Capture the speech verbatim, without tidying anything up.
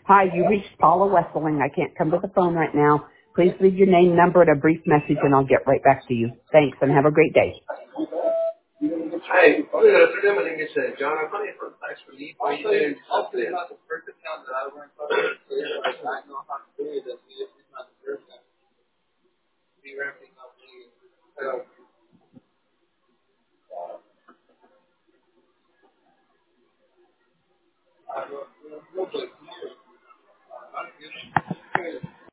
Hi, you reached Paula Wesseling. I can't come to the phone right now. Please leave your name, number, and a brief message, and I'll get right back to you. Thanks, and have a great day. Hi, my name is uh, John. I'm calling from Tax Relief. How are you doing?